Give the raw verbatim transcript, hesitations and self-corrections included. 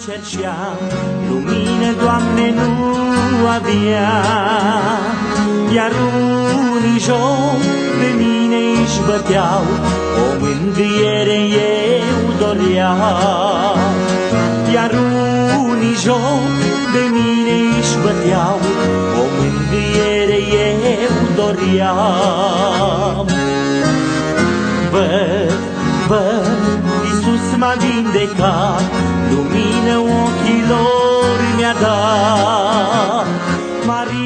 cerșeam, lumină, Doamne, nu avea. Iar unii joc de mine își băteau, o mângâiere eu doream. Iar unii joc de mine își băteau, o mângâiere eu doream. Văd, văd, Iisus m-a vindecat, lumină ochilor mi-a dat. Maria